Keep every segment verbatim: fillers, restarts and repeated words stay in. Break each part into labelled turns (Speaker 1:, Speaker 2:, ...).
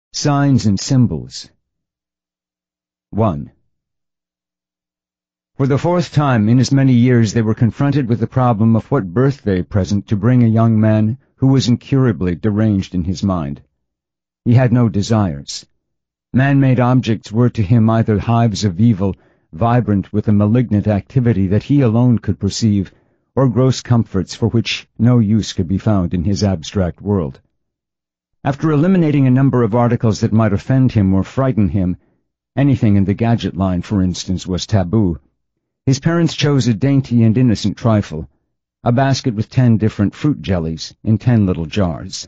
Speaker 1: Signs and Symbols. one. For the fourth time in as many years they were confronted with the problem of what birthday present to bring a young man who was incurably deranged in his mind. He had no desires. Man-made objects were to him either hives of evil, vibrant with a malignant activity that he alone could perceive, or gross comforts for which no use could be found in his abstract world. After eliminating a number of articles that might offend him or frighten him, anything in the gadget line, for instance, was taboo, his parents chose a dainty and innocent trifle, a basket with ten different fruit jellies in ten little jars.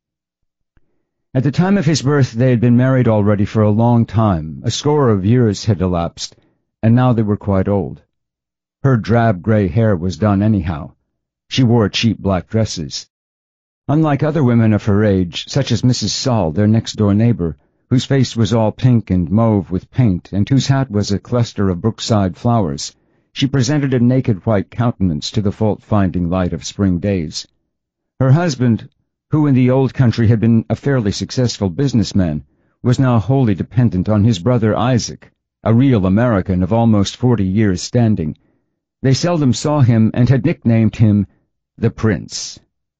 Speaker 1: At the time of his birth they had been married already for a long time, a score of years had elapsed, and now they were quite old. Her drab grey hair was done anyhow. She wore cheap black dresses. Unlike other women of her age, such as Missus Saul, their next-door neighbor, whose face was all pink and mauve with paint, and whose hat was a cluster of brookside flowers, she presented a naked white countenance to the fault-finding light of spring days. Her husband, who in the old country had been a fairly successful businessman, was now wholly dependent on his brother Isaac, a real American of almost forty years' standing. They seldom saw him and had nicknamed him the Prince.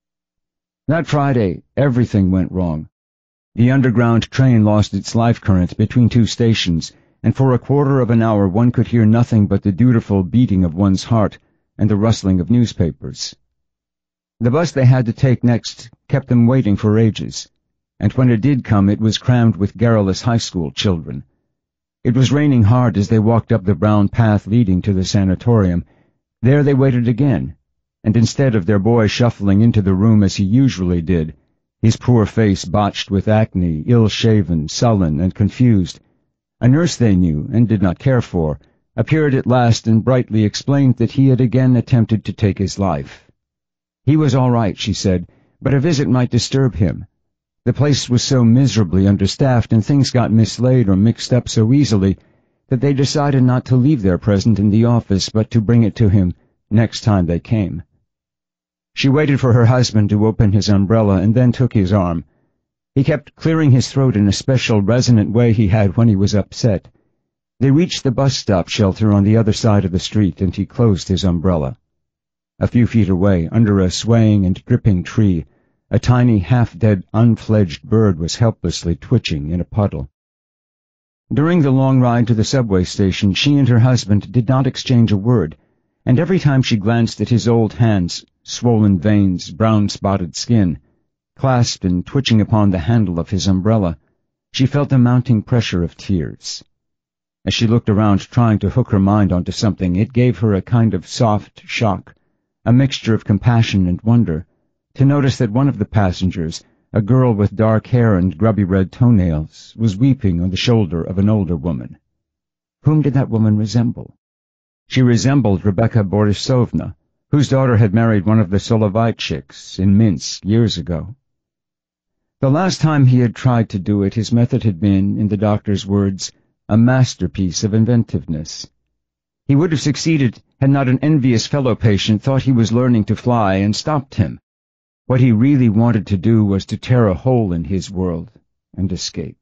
Speaker 1: That Friday, everything went wrong. The underground train lost its life current between two stations, and for a quarter of an hour one could hear nothing but the dutiful beating of one's heart and the rustling of newspapers. The bus they had to take next kept them waiting for ages, and when it did come it was crammed with garrulous high school children. It was raining hard as they walked up the brown path leading to the sanatorium. There they waited again, and instead of their boy shuffling into the room as he usually did, his poor face botched with acne, ill-shaven, sullen, and confused, a nurse they knew and did not care for appeared at last and brightly explained that he had again attempted to take his life. He was all right, she said, but a visit might disturb him. The place was so miserably understaffed and things got mislaid or mixed up so easily that they decided not to leave their present in the office but to bring it to him next time they came. She waited for her husband to open his umbrella and then took his arm. He kept clearing his throat in a special resonant way he had when he was upset. They reached the bus-stop shelter on the other side of the street, and he closed his umbrella. A few feet away, under a swaying and dripping tree, a tiny, half-dead, unfledged bird was helplessly twitching in a puddle. During the long ride to the subway station, she and her husband did not exchange a word, and every time she glanced at his old hands, swollen veins, brown-spotted skin, clasped and twitching upon the handle of his umbrella, she felt the mounting pressure of tears. As she looked around trying to hook her mind onto something, it gave her a kind of soft shock, a mixture of compassion and wonder, to notice that one of the passengers, a girl with dark hair and grubby red toenails, was weeping on the shoulder of an older woman. Whom did that woman resemble? She resembled Rebecca Borisovna, whose daughter had married one of the Soloveitchiks in Minsk years ago. The last time he had tried to do it, his method had been, in the doctor's words, a masterpiece of inventiveness. He would have succeeded had not an envious fellow patient thought he was learning to fly and stopped him. What he really wanted to do was to tear a hole in his world and escape.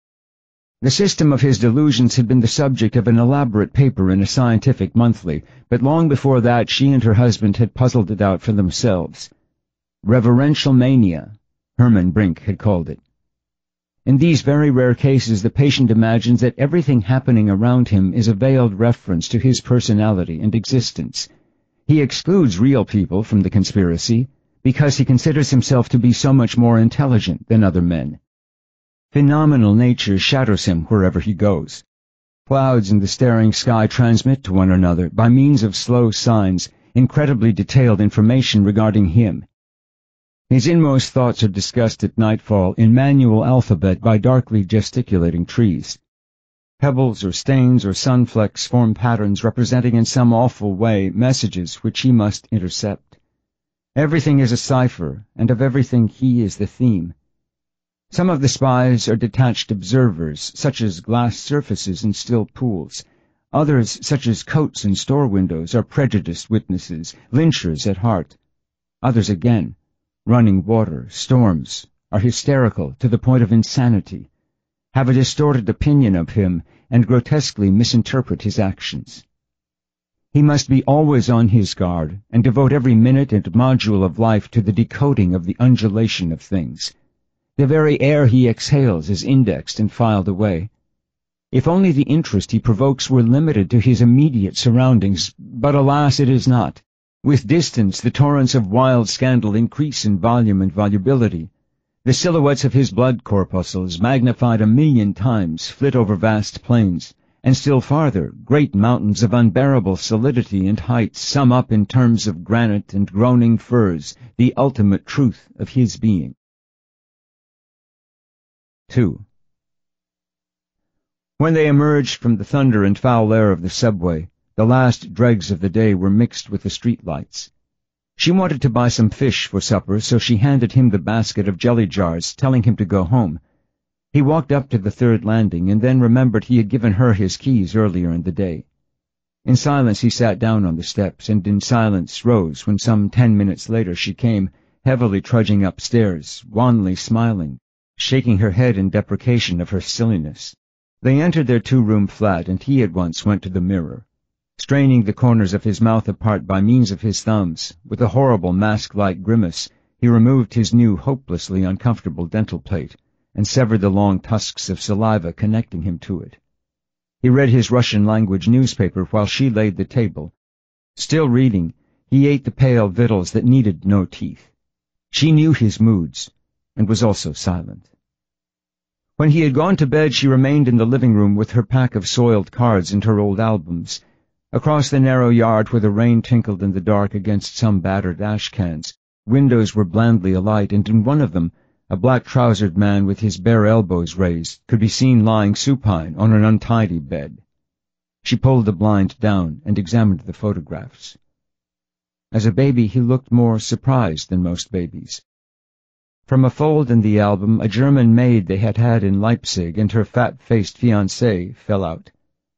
Speaker 1: The system of his delusions had been the subject of an elaborate paper in a scientific monthly, but long before that she and her husband had puzzled it out for themselves. Reverential mania, Hermann Brink had called it. In these very rare cases the patient imagines that everything happening around him is a veiled reference to his personality and existence. He excludes real people from the conspiracy because he considers himself to be so much more intelligent than other men. Phenomenal nature shadows him wherever he goes. Clouds in the staring sky transmit to one another, by means of slow signs, incredibly detailed information regarding him. His inmost thoughts are discussed at nightfall in manual alphabet by darkly gesticulating trees. Pebbles or stains or sunflecks form patterns representing in some awful way messages which he must intercept. Everything is a cipher, and of everything he is the theme. Some of the spies are detached observers, such as glass surfaces and still pools. Others, such as coats and store windows, are prejudiced witnesses, lynchers at heart. Others again, running water, storms, are hysterical to the point of insanity. have a distorted opinion of him, and grotesquely misinterpret his actions. He must be always on his guard, and devote every minute and module of life to the decoding of the undulation of things. The very air he exhales is indexed and filed away. If only the interest he provokes were limited to his immediate surroundings, but alas, it is not. With distance, the torrents of wild scandal increase in volume and volubility. The silhouettes of his blood corpuscles, magnified a million times, flit over vast plains, and still farther, great mountains of unbearable solidity and height sum up in terms of granite and groaning firs the ultimate truth of his being. two. When they emerged from the thunder and foul air of the subway, the last dregs of the day were mixed with the street lights. She wanted to buy some fish for supper, so she handed him the basket of jelly jars, telling him to go home. He walked up to the third landing, and then remembered he had given her his keys earlier in the day. In silence he sat down on the steps, and in silence rose when some ten minutes later she came, heavily trudging upstairs, wanly smiling, shaking her head in deprecation of her silliness. They entered their two-room flat, and he at once went to the mirror. Straining the corners of his mouth apart by means of his thumbs, with a horrible mask-like grimace, he removed his new, hopelessly uncomfortable dental plate, and severed the long tusks of saliva connecting him to it. He read his Russian-language newspaper while she laid the table. Still reading, he ate the pale victuals that needed no teeth. She knew his moods, and was also silent. When he had gone to bed, she remained in the living room with her pack of soiled cards and her old albums. Across the narrow yard where the rain tinkled in the dark against some battered ash-cans, windows were blandly alight, and in one of them, a black-trousered man with his bare elbows raised could be seen lying supine on an untidy bed. She pulled the blind down and examined the photographs. As a baby, he looked more surprised than most babies. From a fold in the album, a German maid they had had in Leipzig and her fat-faced fiancé fell out.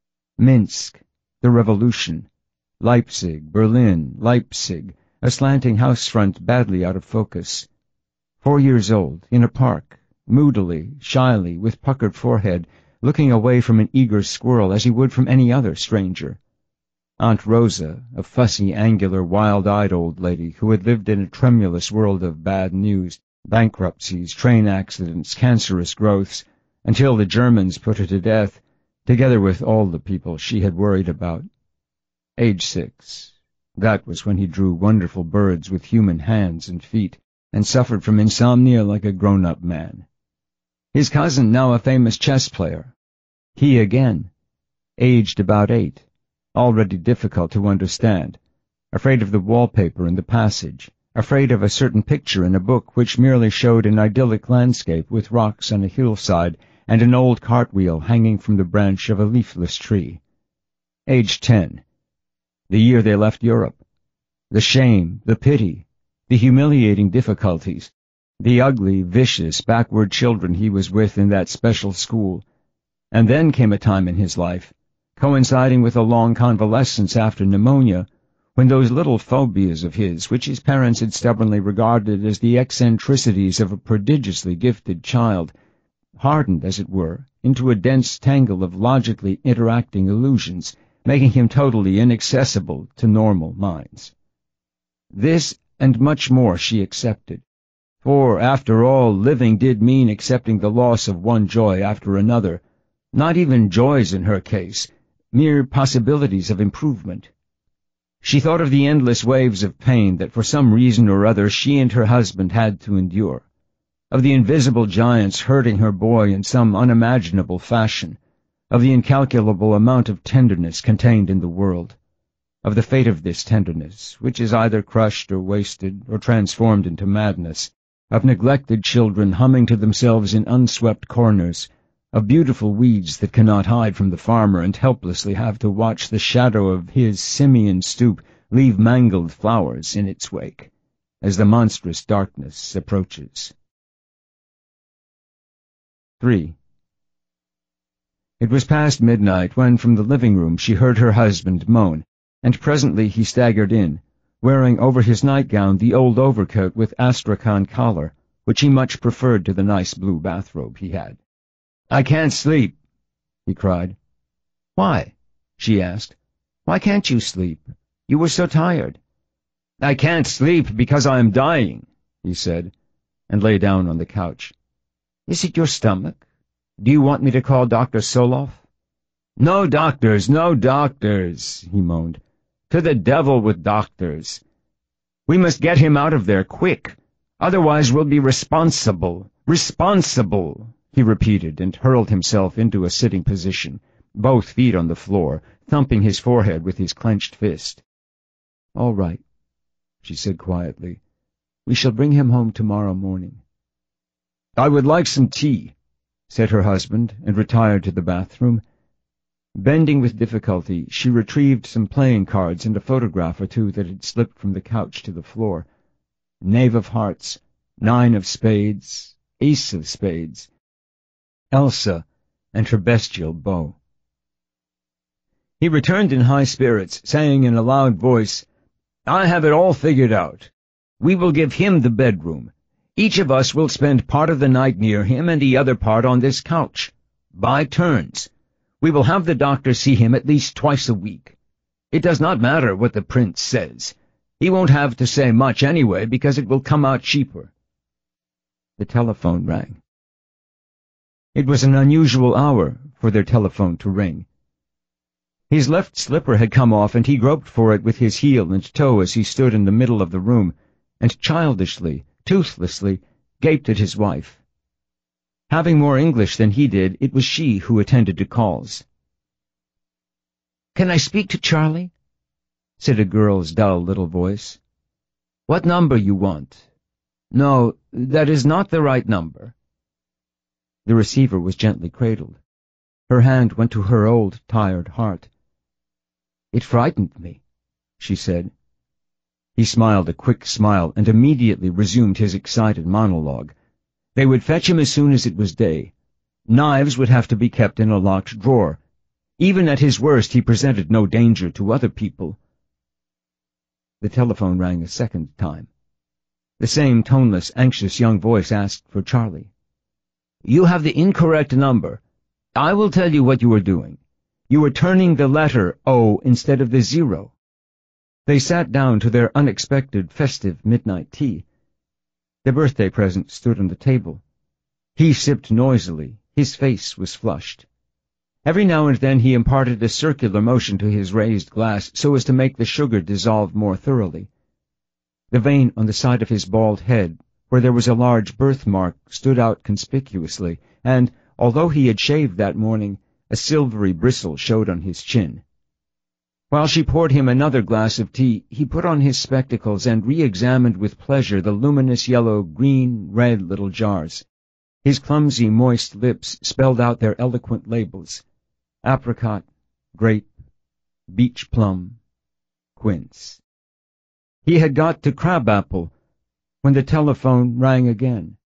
Speaker 1: Minsk, the Revolution, Leipzig, Berlin, Leipzig, a slanting house front badly out of focus. Four years old, in a park, moodily, shyly, with puckered forehead, looking away from an eager squirrel as he would from any other stranger. Aunt Rosa, a fussy, angular, wild-eyed old lady who had lived in a tremulous world of bad news, bankruptcies, train accidents, cancerous growths, until the Germans put her to death, together with all the people she had worried about. Age six. That was when he drew wonderful birds with human hands and feet, and suffered from insomnia like a grown-up man. His cousin, now a famous chess player. He again, aged about eight, already difficult to understand, afraid of the wallpaper in the passage, afraid of a certain picture in a book which merely showed an idyllic landscape with rocks on a hillside and an old cartwheel hanging from the branch of a leafless tree. Age ten. The year they left Europe. The shame, the pity, the humiliating difficulties, the ugly, vicious, backward children he was with in that special school. And then came a time in his life, coinciding with a long convalescence after pneumonia, when those little phobias of his, which his parents had stubbornly regarded as the eccentricities of a prodigiously gifted child, hardened, as it were, into a dense tangle of logically interacting illusions, making him totally inaccessible to normal minds. This and much more she accepted, for, after all, living did mean accepting the loss of one joy after another, not even joys in her case, mere possibilities of improvement. She thought of the endless waves of pain that for some reason or other she and her husband had to endure, of the invisible giants hurting her boy in some unimaginable fashion, of the incalculable amount of tenderness contained in the world, of the fate of this tenderness, which is either crushed or wasted or transformed into madness, of neglected children humming to themselves in unswept corners, of beautiful weeds that cannot hide from the farmer and helplessly have to watch the shadow of his simian stoop leave mangled flowers in its wake, as the monstrous darkness approaches. Three. It was past midnight when from the living room she heard her husband moan, and presently he staggered in, wearing over his nightgown the old overcoat with astrakhan collar, which he much preferred to the nice blue bathrobe he had. "I can't sleep," he cried. "Why?" she asked. "Why can't you sleep? You were so tired." "I can't sleep because I am dying," he said, and lay down on the couch. "Is it your stomach? Do you want me to call Doctor Soloff?" "No doctors, no doctors," he moaned. "To the devil with doctors. We must get him out of there, quick. Otherwise we'll be responsible. Responsible," he repeated, and hurled himself into a sitting position, both feet on the floor, thumping his forehead with his clenched fist. "All right," she said quietly. "We shall bring him home tomorrow morning." "I would like some tea," said her husband, and retired to the bathroom. Bending with difficulty, she retrieved some playing cards and a photograph or two that had slipped from the couch to the floor. Knave of hearts, nine of spades, ace of spades. Elsa and her bestial bow. He returned in high spirits, saying in a loud voice, "I have it all figured out. We will give him the bedroom. Each of us will spend part of the night near him and the other part on this couch. By turns. We will have the doctor see him at least twice a week. It does not matter what the prince says. He won't have to say much anyway, because it will come out cheaper." The telephone rang. It was an unusual hour for their telephone to ring. His left slipper had come off, and he groped for it with his heel and toe as he stood in the middle of the room, and childishly, toothlessly, gaped at his wife. Having more English than he did, it was she who attended to calls. "Can I speak to Charlie?" said a girl's dull little voice. "What number you want?" "No, that is not the right number." The receiver was gently cradled. Her hand went to her old, tired heart. "It frightened me," she said. He smiled a quick smile and immediately resumed his excited monologue. They would fetch him as soon as it was day. Knives would have to be kept in a locked drawer. Even at his worst he presented no danger to other people. The telephone rang a second time. The same toneless, anxious young voice asked for Charlie. "You have the incorrect number. I will tell you what you were doing. You were turning the letter O instead of the zero." They sat down to their unexpected, festive midnight tea. The birthday present stood on the table. He sipped noisily. His face was flushed. Every now and then he imparted a circular motion to his raised glass so as to make the sugar dissolve more thoroughly. The vein on the side of his bald head, where there was a large birthmark, stood out conspicuously, and, although he had shaved that morning, a silvery bristle showed on his chin. While she poured him another glass of tea, he put on his spectacles and re-examined with pleasure the luminous yellow, green, red little jars. His clumsy, moist lips spelled out their eloquent labels: apricot, grape, beech plum, quince. He had got to crabapple when the telephone rang again.